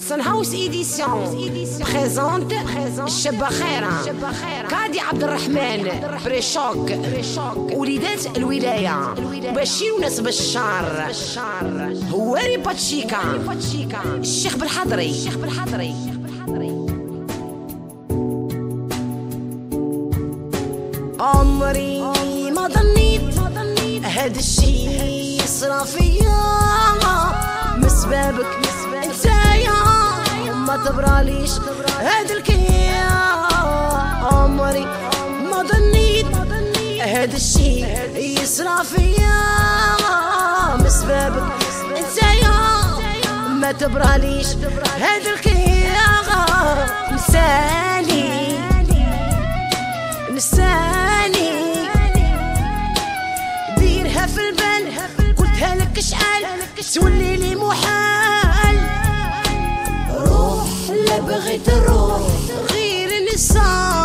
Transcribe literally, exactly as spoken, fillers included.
سن هاوس ايديسيون بريزونت الشابة خيرة كادي عبد الرحمن بريشوك وليدات الولاية بشير وناس بشار هواري باتشيكا الشيخ بالحضري عمري ما ظنيت هاد الشي يصرى فيا مسبابك انتايا ما تبراليش هاد الكيا. عمري ما ظنيت هاد الشي يصرى فيا مسبابك انتايا ما تبراليش هاد الكيا. نساني نساني ديرها في البال قلتها لك شحال تولي لي محال. روح لا بغيت نروح غير نسان